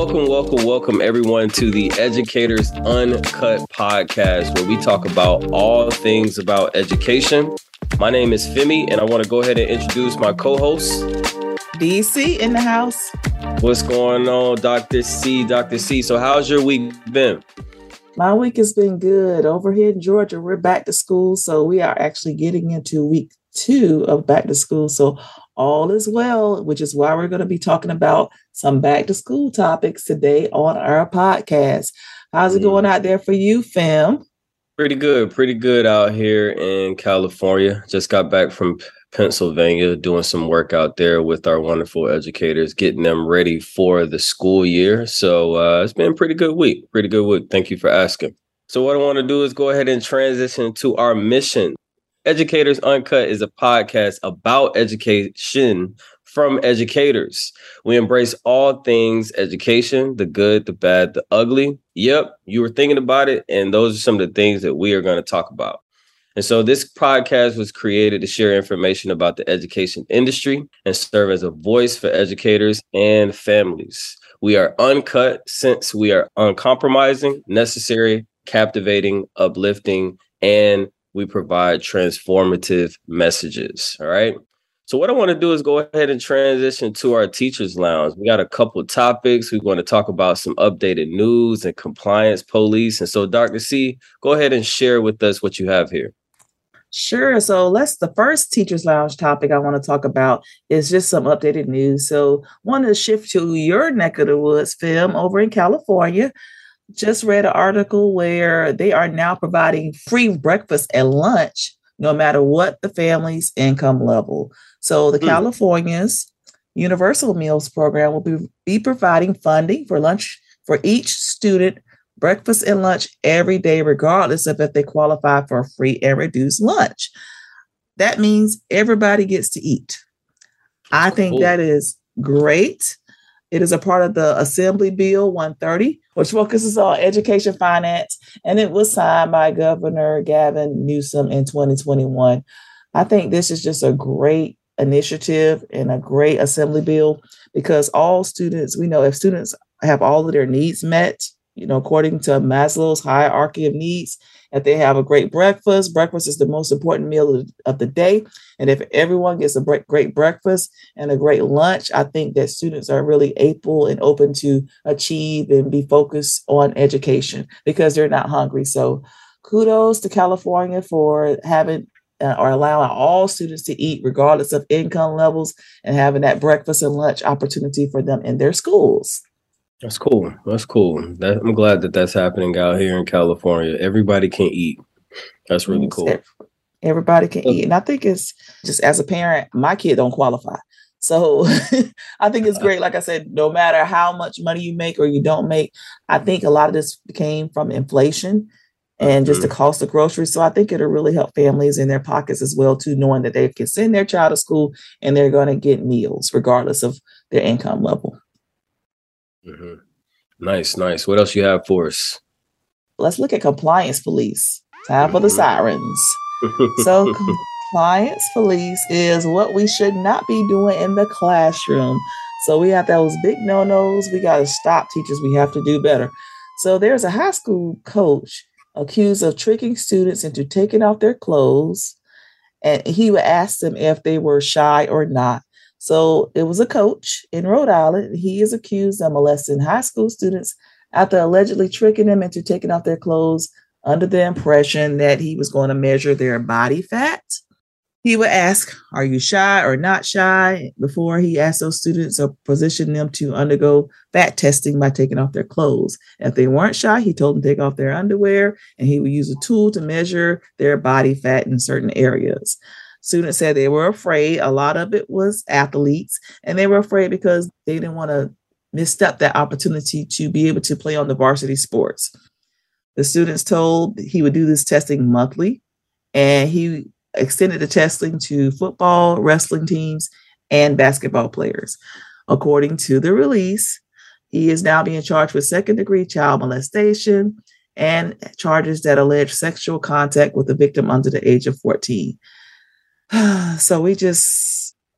Welcome everyone to the Educators Uncut podcast, where we talk about all things about education. My name is Femi, and I want to go ahead and introduce my co-host, DC in the house. What's going on, Dr. C? So how's your week been? My week has been good. Over here in Georgia, we're back to school, so we are actually getting into week 2 of back to school. So all is well, which is why we're going to be talking about some back to school topics today on our podcast. How's it going out there for you, fam? Pretty good out here in California. Just got back from Pennsylvania, doing some work out there with our wonderful educators, getting them ready for the school year. So it's been a pretty good week. Thank you for asking. So what I want to do is go ahead and transition to our mission. Educators Uncut is a podcast about education from educators. We embrace all things education, the good, the bad, the ugly. Yep, you were thinking about it, and those are some of the things that we are going to talk about. And so this podcast was created to share information about the education industry and serve as a voice for educators and families. We are uncut since we are uncompromising, necessary, captivating, uplifting, and we provide transformative messages. All right. So what I want to do is go ahead and transition to our teachers lounge. We got a couple of topics. We're going to talk about some updated news and compliance police. And so Dr. C, go ahead and share with us what you have here. Sure. So the first teachers lounge topic I want to talk about is just some updated news. So want to shift to your neck of the woods, Phil, over in California. Just read an article where they are now providing free breakfast and lunch, no matter what the family's income level. So the California's Universal Meals Program will be providing funding for lunch for each student, breakfast and lunch every day, regardless of if they qualify for a free and reduced lunch. That means everybody gets to eat. I think that is great. It is a part of the Assembly Bill 130, which focuses on education finance, and it was signed by Governor Gavin Newsom in 2021. I think this is just a great initiative and a great Assembly Bill because all students, we know if students have all of their needs met, according to Maslow's hierarchy of needs, if they have a great breakfast is the most important meal of the day. And if everyone gets a great breakfast and a great lunch, I think that students are really able and open to achieve and be focused on education because they're not hungry. So kudos to California for having or allowing all students to eat regardless of income levels and having that breakfast and lunch opportunity for them in their schools. That's cool. I'm glad that that's happening out here in California. Everybody can eat. That's really cool. Everybody can eat. And I think it's just as a parent, my kid don't qualify. So I think it's great. Like I said, no matter how much money you make or you don't make, I think a lot of this came from inflation and just the cost of groceries. So I think it'll really help families in their pockets as well, too, knowing that they can send their child to school and they're going to get meals regardless of their income level. Nice. What else you have for us? Let's look at compliance police. Time for the sirens. So compliance police is what we should not be doing in the classroom. So we have those big no-nos. We got to stop teachers. We have to do better. So there's a high school coach accused of tricking students into taking off their clothes. And he would ask them if they were shy or not. So it was a coach in Rhode Island. He is accused of molesting high school students after allegedly tricking them into taking off their clothes under the impression that he was going to measure their body fat. He would ask, "Are you shy or not shy?" before he asked those students or positioned them to undergo fat testing by taking off their clothes. If they weren't shy, he told them to take off their underwear, and he would use a tool to measure their body fat in certain areas. Students said they were afraid. A lot of it was athletes, and they were afraid because they didn't want to misstep that opportunity to be able to play on the varsity sports. The students told he would do this testing monthly, and he extended the testing to football, wrestling teams, and basketball players. According to the release, he is now being charged with second-degree child molestation and charges that allege sexual contact with the victim under the age of 14. So we just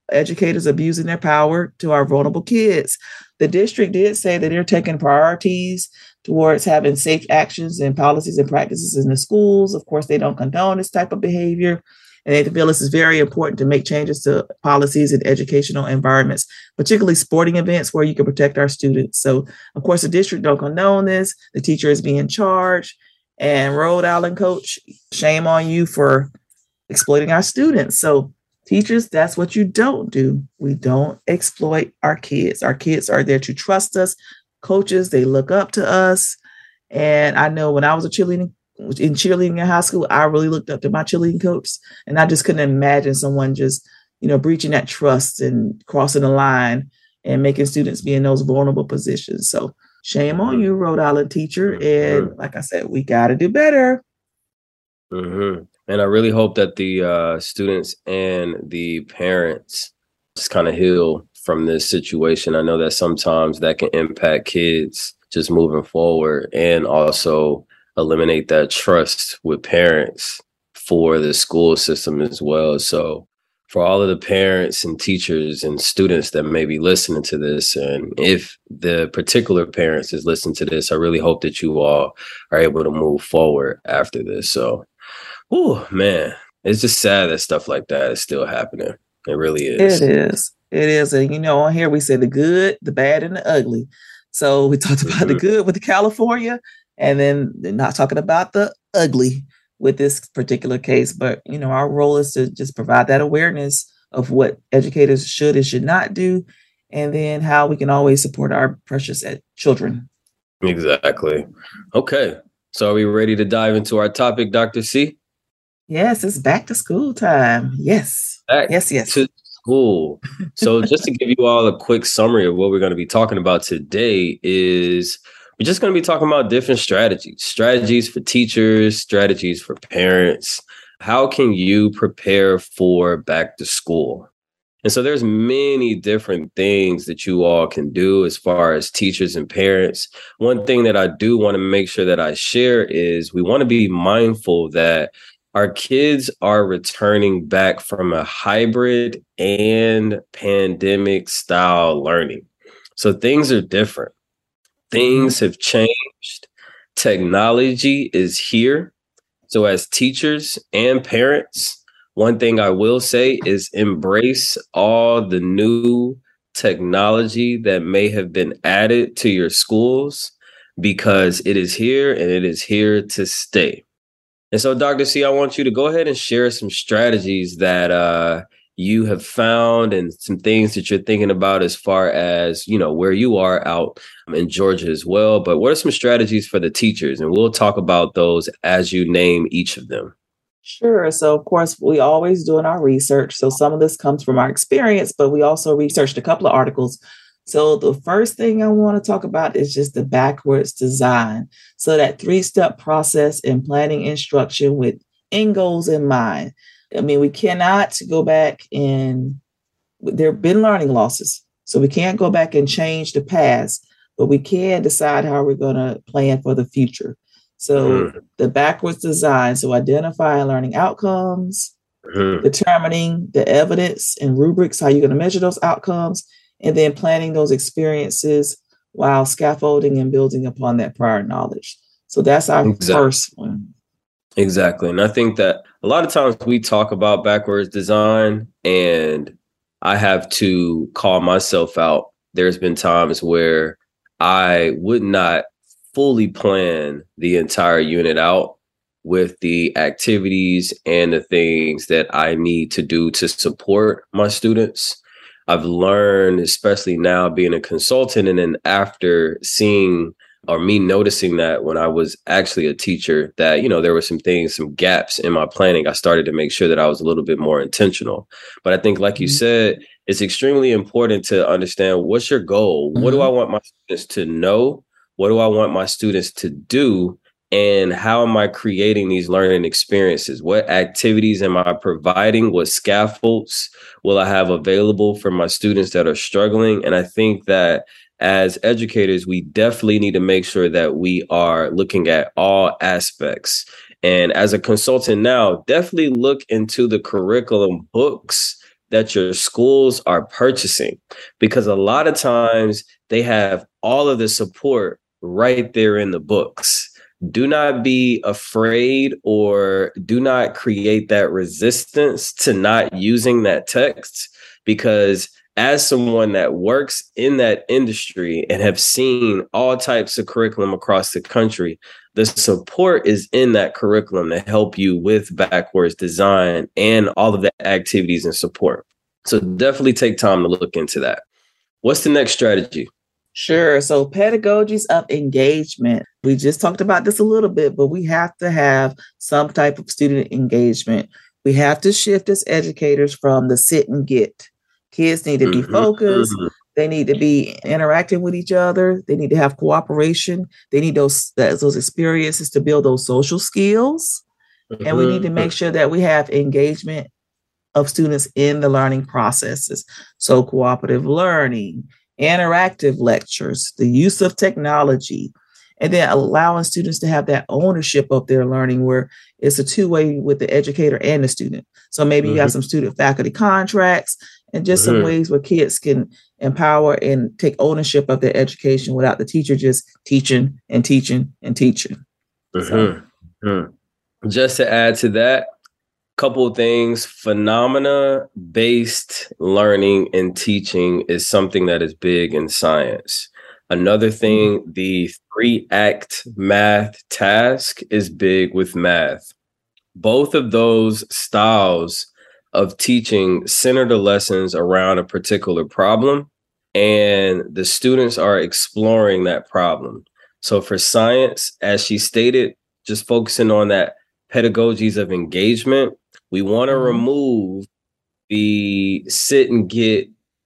educators abusing their power to our vulnerable kids. The district did say that they're taking priorities towards having safe actions and policies and practices in the schools. Of course, they don't condone this type of behavior. And they feel this is very important to make changes to policies and educational environments, particularly sporting events where you can protect our students. So, of course, the district don't condone this. The teacher is being charged. And Rhode Island coach, shame on you for exploiting our students. So, teachers, that's what you don't do. We don't exploit our kids. Our kids are there to trust us. Coaches, they look up to us. And I know when I was in cheerleading in high school, I really looked up to my cheerleading coach, and I just couldn't imagine someone just, breaching that trust and crossing the line and making students be in those vulnerable positions. So shame on you, Rhode Island teacher. And like I said, we got to do better. Mm-hmm. And I really hope that the students and the parents just kind of heal from this situation. I know that sometimes that can impact kids just moving forward, and also eliminate that trust with parents for the school system as well. So for all of the parents and teachers and students that may be listening to this, and if the particular parents is listening to this, I really hope that you all are able to move forward after this. So, man, it's just sad that stuff like that is still happening. It really is. It is. It is. And, on here we say the good, the bad, and the ugly. So we talked about the good with California, and then not talking about the ugly with this particular case. But, our role is to just provide that awareness of what educators should and should not do, and then how we can always support our precious children. Exactly. Okay. So are we ready to dive into our topic, Dr. C? Yes, it's back to school time. Yes. Yes. To school. So just to give you all a quick summary of what we're going to be talking about today is we're just going to be talking about different strategies for teachers, strategies for parents. How can you prepare for back to school? And so there's many different things that you all can do as far as teachers and parents. One thing that I do want to make sure that I share is we want to be mindful that our kids are returning back from a hybrid and pandemic style learning. So things are different. Things have changed. Technology is here. So as teachers and parents, one thing I will say is embrace all the new technology that may have been added to your schools, because it is here and it is here to stay. And so, Dr. C, I want you to go ahead and share some strategies that you have found and some things that you're thinking about as far as, where you are out in Georgia as well. But what are some strategies for the teachers? And we'll talk about those as you name each of them. Sure. So, of course, we always doing our research. So some of this comes from our experience, but we also researched a couple of articles. So the first thing I want to talk about is just the backwards design. So that 3-step process in planning instruction with end goals in mind. I mean, we cannot go back and there have been learning losses. So we can't go back and change the past, but we can decide how we're going to plan for the future. So the backwards design, so identifying learning outcomes, determining the evidence and rubrics, how you're going to measure those outcomes, and then planning those experiences while scaffolding and building upon that prior knowledge. So that's our first one. Exactly. And I think that a lot of times we talk about backwards design, and I have to call myself out. There's been times where I would not fully plan the entire unit out with the activities and the things that I need to do to support my students. I've learned, especially now being a consultant, and then after seeing or me noticing that when I was actually a teacher, that, there were some things, some gaps in my planning, I started to make sure that I was a little bit more intentional. But I think, like you said, it's extremely important to understand, what's your goal? What do I want my students to know? What do I want my students to do? And how am I creating these learning experiences? What activities am I providing? What scaffolds will I have available for my students that are struggling? And I think that as educators, we definitely need to make sure that we are looking at all aspects. And as a consultant now, definitely look into the curriculum books that your schools are purchasing, because a lot of times they have all of the support right there in the books. Do not be afraid or do not create that resistance to not using that text, because as someone that works in that industry and have seen all types of curriculum across the country, the support is in that curriculum to help you with backwards design and all of the activities and support. So definitely take time to look into that. What's the next strategy? Sure. So pedagogies of engagement. We just talked about this a little bit, but we have to have some type of student engagement. We have to shift as educators from the sit and get. Kids need to be focused. They need to be interacting with each other. They need to have cooperation. They need those experiences to build those social skills. And we need to make sure that we have engagement of students in the learning processes. So cooperative learning, interactive lectures, the use of technology, and then allowing students to have that ownership of their learning, where it's a two-way with the educator and the student. So maybe you have some student faculty contracts and just some ways where kids can empower and take ownership of their education without the teacher just teaching and teaching and teaching. Just to add to that, couple of things. Phenomena-based learning and teaching is something that is big in science. Another thing, the 3-act math task is big with math. Both of those styles of teaching center the lessons around a particular problem, and the students are exploring that problem. So for science, as she stated, just focusing on that pedagogies of engagement, we want to remove the sit and get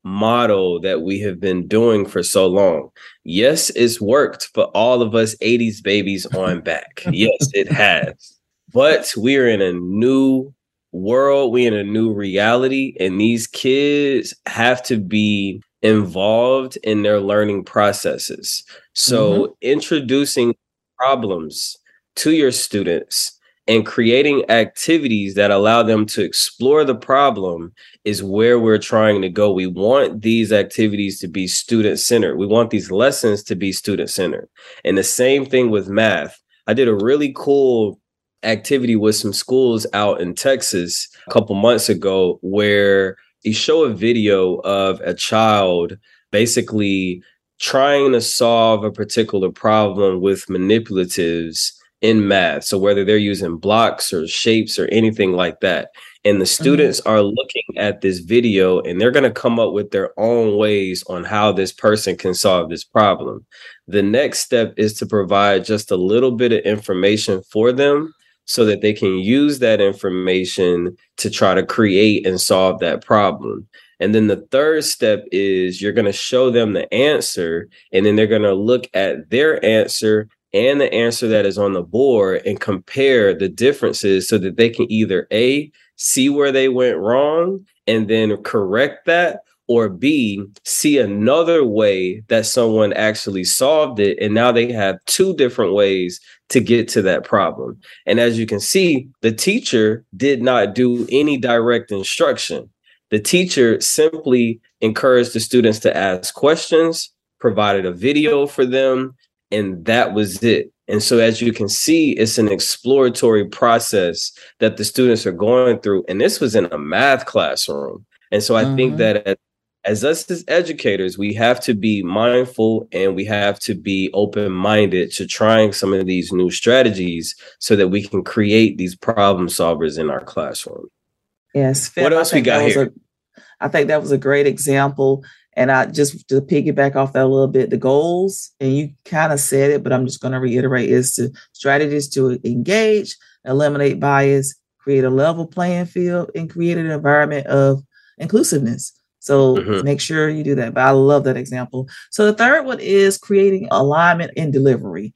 model that we have been doing for so long. Yes, it's worked for all of us 80s babies on back. Yes, it has. But we're in a new world. We're in a new reality. And these kids have to be involved in their learning processes. So introducing problems to your students and creating activities that allow them to explore the problem is where we're trying to go. We want these activities to be student-centered. We want these lessons to be student-centered. And the same thing with math. I did a really cool activity with some schools out in Texas a couple months ago, where you show a video of a child basically trying to solve a particular problem with manipulatives in math. So whether they're using blocks or shapes or anything like that. And the students are looking at this video and they're going to come up with their own ways on how this person can solve this problem. The next step is to provide just a little bit of information for them so that they can use that information to try to create and solve that problem. And then the third step is you're going to show them the answer, and then they're going to look at their answer and the answer that is on the board and compare the differences so that they can either A, see where they went wrong and then correct that, or B, see another way that someone actually solved it. And now they have two different ways to get to that problem. And as you can see, the teacher did not do any direct instruction. The teacher simply encouraged the students to ask questions, provided a video for them, and that was it. And so as you can see, it's an exploratory process that the students are going through. And this was in a math classroom. And so I think that as us as educators, we have to be mindful and we have to be open-minded to trying some of these new strategies so that we can create these problem solvers in our classroom. Yes. Phil, what else we got here? I think that was a great example. And I just to piggyback off that a little bit, the goals, and you kind of said it, but I'm just going to reiterate, is to strategies to engage, eliminate bias, create a level playing field, and create an environment of inclusiveness. So make sure you do that. But I love that example. So the third one is creating alignment in delivery.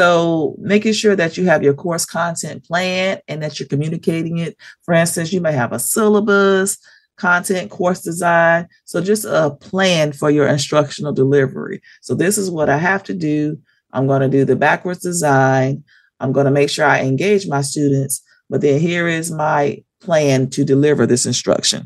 So making sure that you have your course content planned and that you're communicating it. For instance, you may have a syllabus, content, course design. So just a plan for your instructional delivery. So this is what I have to do. I'm going to do the backwards design. I'm going to make sure I engage my students. But then here is my plan to deliver this instruction.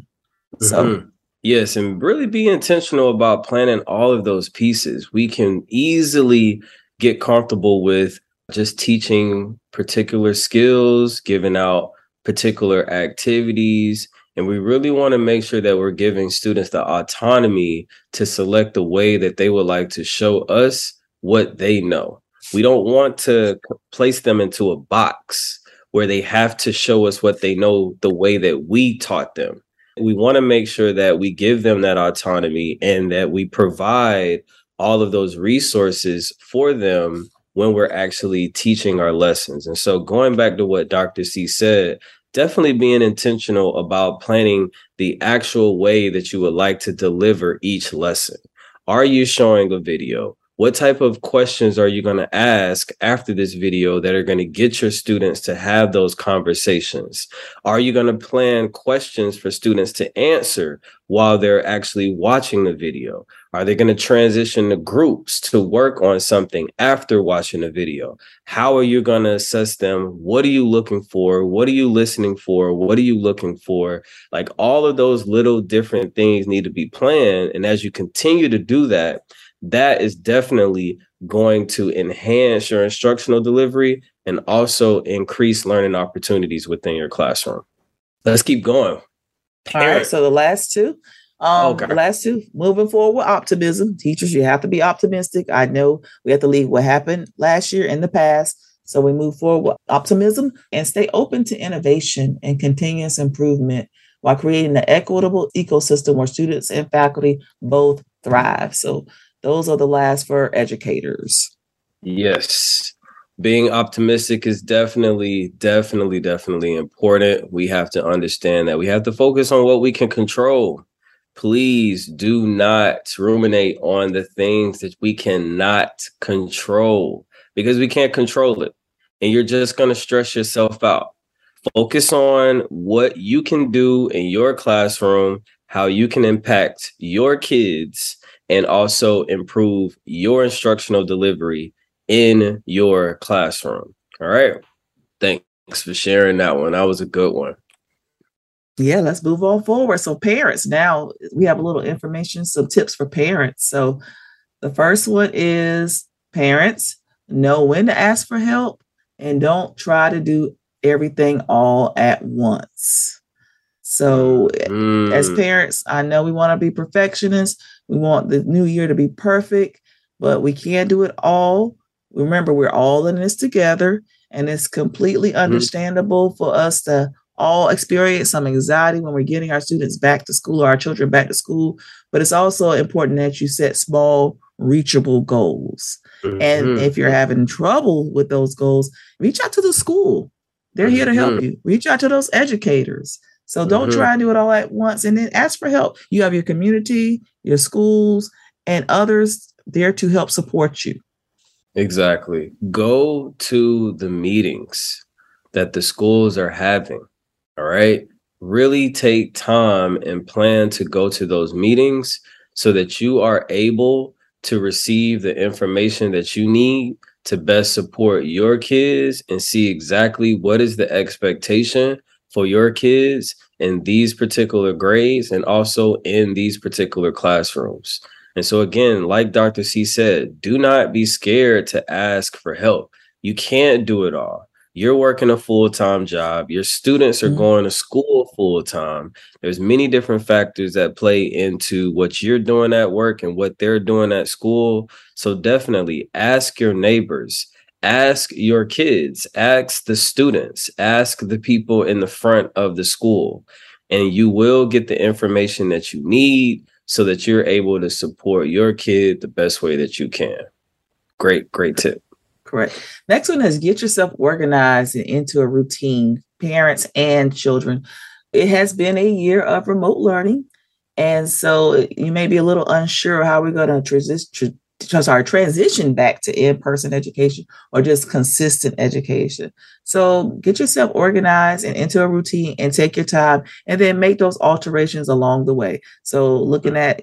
So, Yes, and really be intentional about planning all of those pieces. We can easily get comfortable with just teaching particular skills, giving out particular activities, and we really want to make sure that we're giving students the autonomy to select the way that they would like to show us what they know. We don't want to place them into a box where they have to show us what they know the way that we taught them. We want to make sure that we give them that autonomy and that we provide all of those resources for them when we're actually teaching our lessons. And so going back to what Dr. C said, definitely being intentional about planning the actual way that you would like to deliver each lesson. Are you showing a video? What type of questions are you going to ask after this video that are going to get your students to have those conversations? Are you going to plan questions for students to answer while they're actually watching the video? Are they going to transition to groups to work on something after watching the video? How are you going to assess them? What are you looking for? What are you listening for? What are you looking for? Like all of those little different things need to be planned. And as you continue to do that, that is definitely going to enhance your instructional delivery and also increase learning opportunities within your classroom. Let's keep going. All right. So the last two. The last two, moving forward with optimism. Teachers, you have to be optimistic. I know we have to leave what happened last year in the past. So we move forward with optimism and stay open to innovation and continuous improvement while creating an equitable ecosystem where students and faculty both thrive. So those are the last for educators. Yes. Being optimistic is definitely important. We have to understand that we have to focus on what we can control. Please do not ruminate on the things that we cannot control because we can't control it. And you're just going to stress yourself out. Focus on what you can do in your classroom, how you can impact your kids, and also improve your instructional delivery in your classroom. All right. Thanks for sharing that one. That was a good one. Yeah, let's move on forward. So parents, now we have a little information, some tips for parents. So the first one is parents, know when to ask for help and don't try to do everything all at once. So as parents, I know we want to be perfectionists. We want the new year to be perfect, but we can't do it all. Remember, we're all in this together, and it's completely understandable for us to all experience some anxiety when we're getting our students back to school or our children back to school. But it's also important that you set small, reachable goals. And if you're having trouble with those goals, reach out to the school. They're here to help you. Reach out to those educators. So don't try and do it all at once, and then ask for help. You have your community, your schools, and others there to help support you. Exactly. Go to the meetings that the schools are having. All right. Really take time and plan to go to those meetings so that you are able to receive the information that you need to best support your kids and see exactly what is the expectation for your kids in these particular grades and also in these particular classrooms. And so again, like Dr. C said, do not be scared to ask for help. You can't do it all. You're working a full-time job. Your students are going to school full-time. There's many different factors that play into what you're doing at work and what they're doing at school. So definitely ask your neighbors, ask your kids, ask the students, ask the people in the front of the school, and you will get the information that you need so that you're able to support your kid the best way that you can. Great tip. Correct. Next one is get yourself organized and into a routine, parents and children. It has been a year of remote learning. And so you may be a little unsure how we're going to transition back to in-person education or just consistent education. So get yourself organized and into a routine and take your time and then make those alterations along the way. So looking at,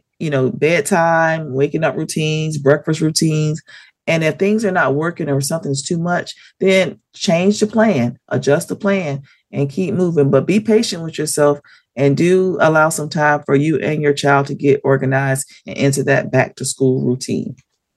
bedtime, waking up routines, breakfast routines. And if things are not working or something's too much, then change the plan, adjust the plan and keep moving. But be patient with yourself and do allow some time for you and your child to get organized and into that back to school routine.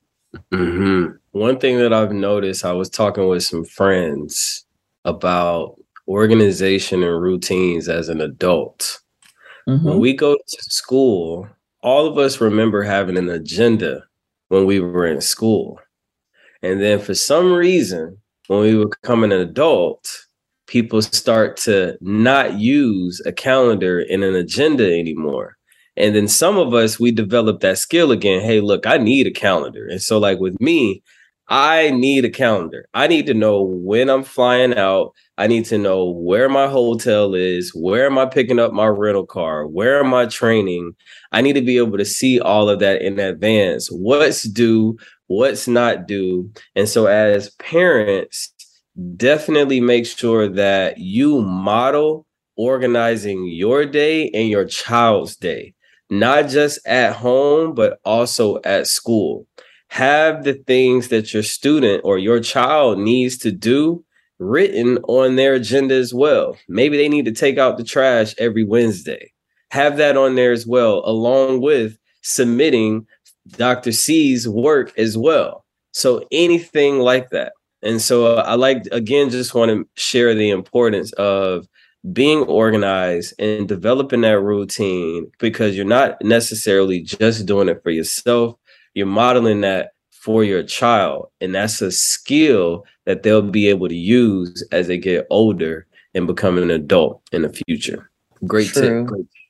One thing that I've noticed, I was talking with some friends about organization and routines as an adult. When we go to school, all of us remember having an agenda when we were in school. And then for some reason, when we become an adult, people start to not use a calendar and an agenda anymore. And then some of us, we develop that skill again. Hey, look, I need a calendar. And so like with me, I need a calendar. I need to know when I'm flying out. I need to know where my hotel is. Where am I picking up my rental car? Where am I training? I need to be able to see all of that in advance. What's due? What's not due? And so as parents, definitely make sure that you model organizing your day and your child's day, not just at home, but also at school. Have the things that your student or your child needs to do written on their agenda as well. Maybe they need to take out the trash every Wednesday. Have that on there as well, along with submitting Dr. C's work as well. So anything like that. And so I just want to share the importance of being organized and developing that routine, because you're not necessarily just doing it for yourself. You're modeling that for your child. And that's a skill that they'll be able to use as they get older and become an adult in the future. Great tip.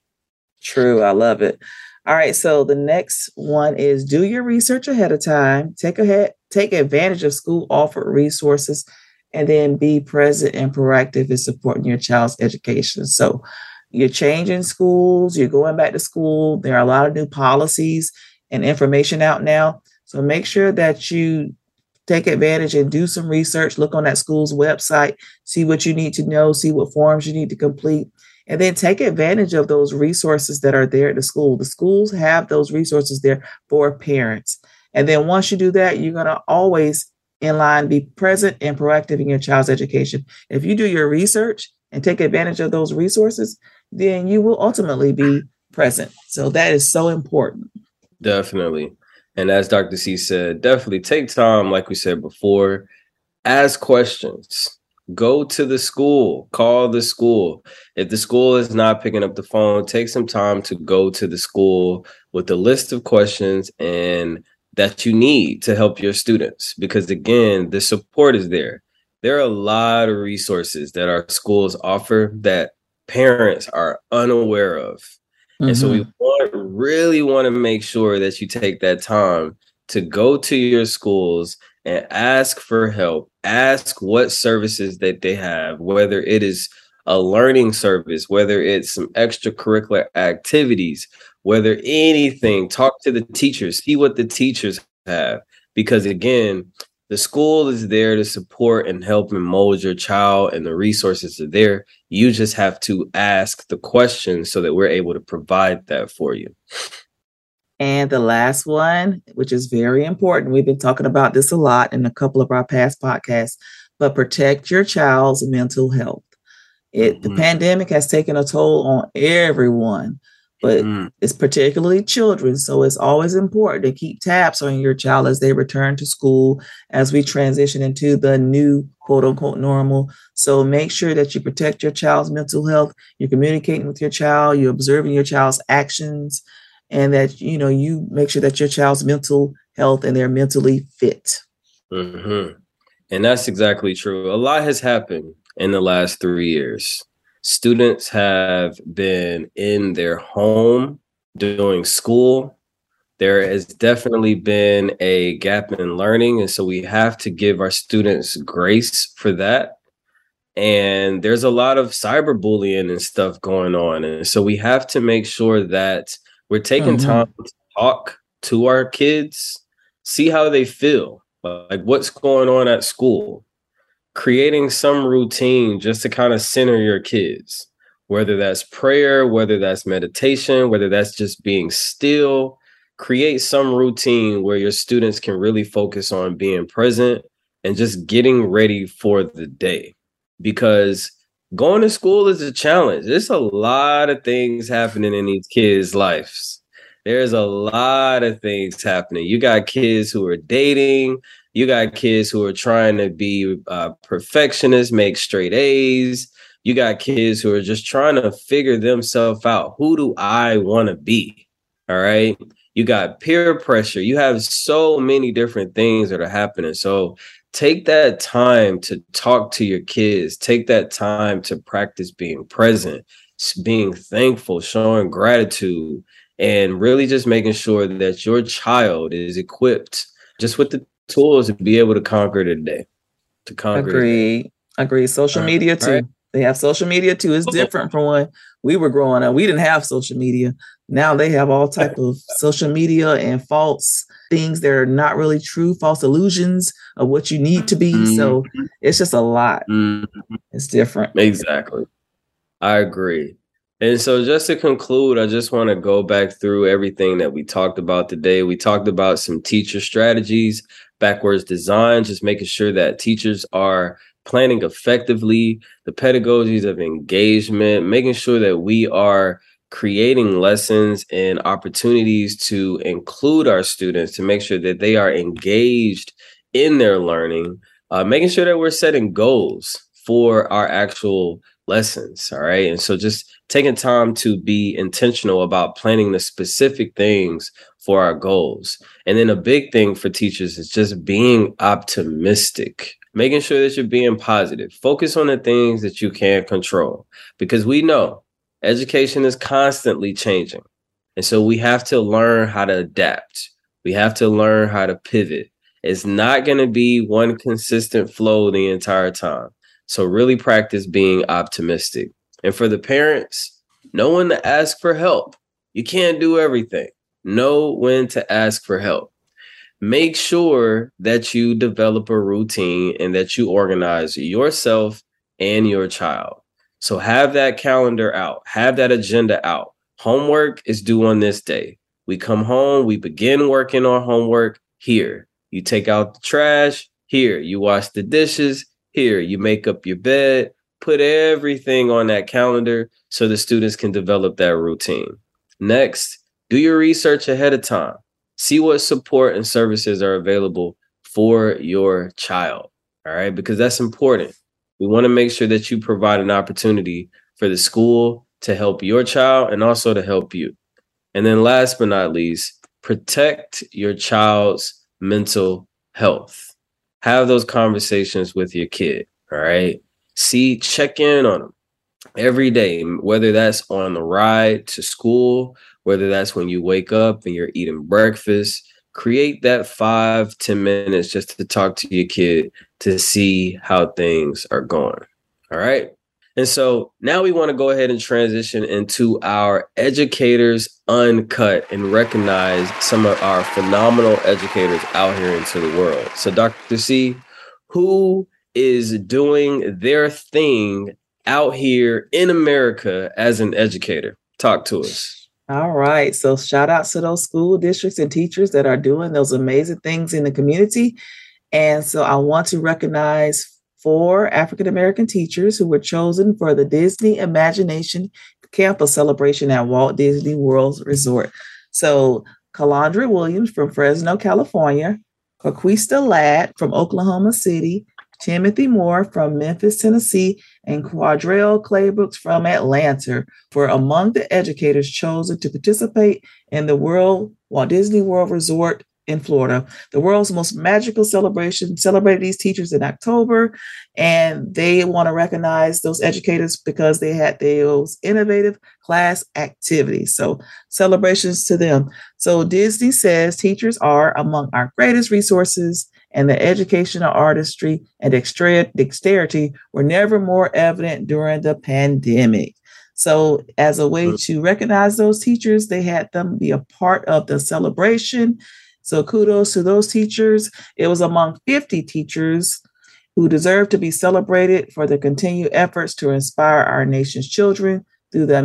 True. I love it. All right. So the next one is do your research ahead of time. Take advantage of school offered resources, and then be present and proactive in supporting your child's education. So you're changing schools, you're going back to school. There are a lot of new policies and information out now. So make sure that you take advantage and do some research, look on that school's website, see what you need to know, see what forms you need to complete, and then take advantage of those resources that are there at the school. The schools have those resources there for parents. And then once you do that, you're going to always in line be present and proactive in your child's education. If you do your research and take advantage of those resources, then you will ultimately be present. So that is so important. Definitely. And as Dr. C said, definitely take time, like we said before, ask questions. Go to the school, call the school. If the school is not picking up the phone, take some time to go to the school with a list of questions and that you need to help your students. Because again, the support is there. There are a lot of resources that our schools offer that parents are unaware of. And so we really want to make sure that you take that time to go to your schools and ask for help, ask what services that they have, whether it is a learning service, whether it's some extracurricular activities, whether anything, talk to the teachers, see what the teachers have. Because again, the school is there to support and help and mold your child, and the resources are there. You just have to ask the questions so that we're able to provide that for you. And the last one, which is very important, we've been talking about this a lot in a couple of our past podcasts, but protect your child's mental health. The pandemic has taken a toll on everyone, but it's particularly children. So it's always important to keep tabs on your child as they return to school, as we transition into the new quote unquote normal. So make sure that you protect your child's mental health. You're communicating with your child, you're observing your child's actions, and that, you make sure that your child's mental health and they're mentally fit. And that's exactly true. A lot has happened in the last 3 years. Students have been in their home doing school. There has definitely been a gap in learning. And so we have to give our students grace for that. And there's a lot of cyberbullying and stuff going on. And so we have to make sure that we're taking time to talk to our kids, see how they feel, like what's going on at school, creating some routine just to kind of center your kids, whether that's prayer, whether that's meditation, whether that's just being still. Create some routine where your students can really focus on being present and just getting ready for the day. Because Going to school is a challenge. There's a lot of things happening in these kids' lives. There's a lot of things happening. You got kids who are dating. You got kids who are trying to be perfectionists, make straight A's. You got kids who are just trying to figure themselves out. Who do I want to be? All right. You got peer pressure. You have so many different things that are happening. So take that time to talk to your kids. Take that time to practice being present, being thankful, showing gratitude, and really just making sure that your child is equipped just with the tools to be able to conquer the day. To conquer the day. Agree. Social media too. Right. They have social media too. It's different from when we were growing up. We didn't have social media. Now they have all type of social media and false things that are not really true, false illusions of what you need to be. Mm-hmm. So it's just a lot. Mm-hmm. It's different. Exactly. I agree. And so just to conclude, I just want to go back through everything that we talked about today. We talked about some teacher strategies, backwards design, just making sure that teachers are planning effectively, the pedagogies of engagement, making sure that we are creating lessons and opportunities to include our students, to make sure that they are engaged in their learning, making sure that we're setting goals for our actual lessons. All right. And so just taking time to be intentional about planning the specific things for our goals. And then a big thing for teachers is just being optimistic, making sure that you're being positive. Focus on the things that you can control, because we know education is constantly changing. And so we have to learn how to adapt. We have to learn how to pivot. It's not going to be one consistent flow the entire time. So really practice being optimistic. And for the parents, know when to ask for help. You can't do everything. Know when to ask for help. Make sure that you develop a routine and that you organize yourself and your child. So have that calendar out, have that agenda out. Homework is due on this day. We come home, we begin working on homework here. You take out the trash here. You wash the dishes here. You make up your bed. Put everything on that calendar so the students can develop that routine. Next, do your research ahead of time. See what support and services are available for your child. All right, because that's important. We want to make sure that you provide an opportunity for the school to help your child and also to help you. And then last but not least, protect your child's mental health. Have those conversations with your kid. All right. Check in on them every day, whether that's on the ride to school, whether that's when you wake up and you're eating breakfast. Create that 5-10 minutes just to talk to your kid to see how things are going. All right. And so now we want to go ahead and transition into our Educators Uncut and recognize some of our phenomenal educators out here into the world. So Dr. C, who is doing their thing out here in America as an educator? Talk to us. All right. So shout out to those school districts and teachers that are doing those amazing things in the community. And so I want to recognize 4 African-American teachers who were chosen for the Disney Imagination Campus Celebration at Walt Disney World Resort. So Calandra Williams from Fresno, California, Conquista Ladd from Oklahoma City, Timothy Moore from Memphis, Tennessee, and Quadrell Claybrooks from Atlanta were among the educators chosen to participate in the Walt Disney World Resort in Florida. The world's most magical celebration celebrated these teachers in October, and they want to recognize those educators because they had those innovative class activities. So celebrations to them. So Disney says teachers are among our greatest resources, and the educational artistry and dexterity were never more evident during the pandemic. So as a way to recognize those teachers, they had them be a part of the celebration. So kudos to those teachers. It was among 50 teachers who deserve to be celebrated for their continued efforts to inspire our nation's children through the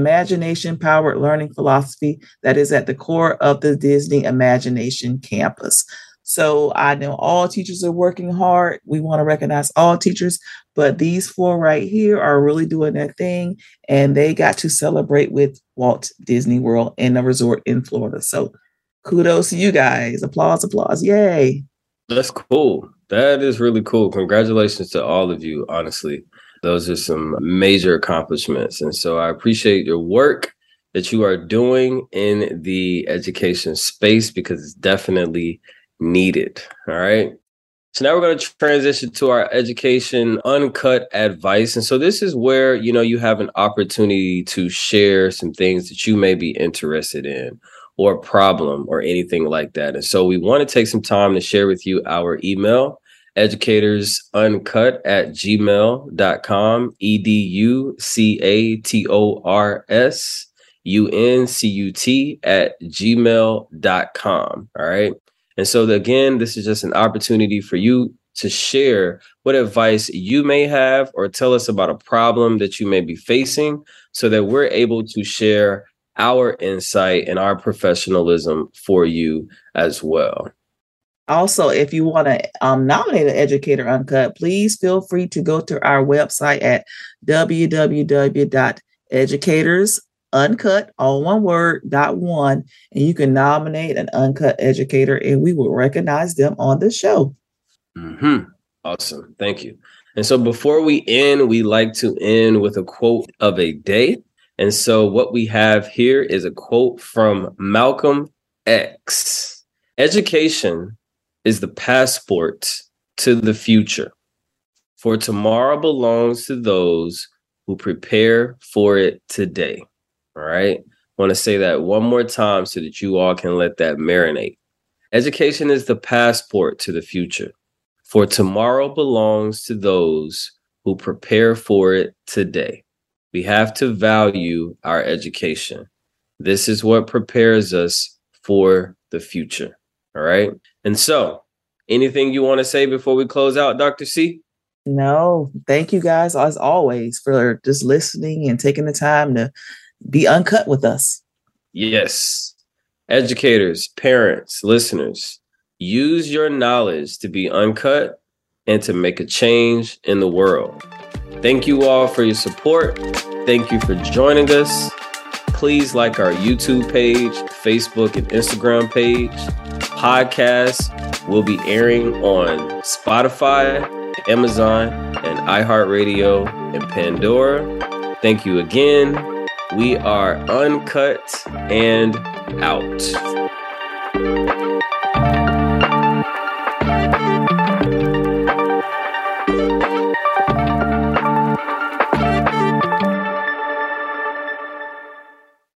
imagination-powered learning philosophy that is at the core of the Disney Imagination Campus. So I know all teachers are working hard. We want to recognize all teachers, but these four right here are really doing their thing, and they got to celebrate with Walt Disney World and a resort in Florida. So kudos to you guys. Applause, applause. Yay. That's cool. That is really cool. Congratulations to all of you, honestly. Those are some major accomplishments. And so I appreciate your work that you are doing in the education space because it's definitely needed. All right. So now we're going to transition to our education uncut advice. And so this is where, you have an opportunity to share some things that you may be interested in or a problem or anything like that. And so we want to take some time to share with you our email, educatorsuncut@gmail.com, educatorsuncut@gmail.com. All right. And so again, this is just an opportunity for you to share what advice you may have or tell us about a problem that you may be facing so that we're able to share our insight and our professionalism for you as well. Also, if you want to nominate an Educator Uncut, please feel free to go to our website at www.educatorsuncut, all one word, .1, and you can nominate an uncut educator and we will recognize them on the show. Mm-hmm. Awesome. Thank you. And so before we end, we like to end with a quote of a day. And so what we have here is a quote from Malcolm X. Education is the passport to the future, for tomorrow belongs to those who prepare for it today. All right. I want to say that one more time so that you all can let that marinate. Education is the passport to the future, for tomorrow belongs to those who prepare for it today. We have to value our education. This is what prepares us for the future. All right. And so anything you want to say before we close out, Dr. C? No, thank you guys, as always, for just listening and taking the time to be uncut with us. Yes. Educators, parents, listeners, use your knowledge to be uncut and to make a change in the world. Thank you all for your support. Thank you for joining us. Please like our YouTube page, Facebook and Instagram page. Podcasts will be airing on Spotify, Amazon, and iHeartRadio and Pandora. Thank you again. We are uncut and out.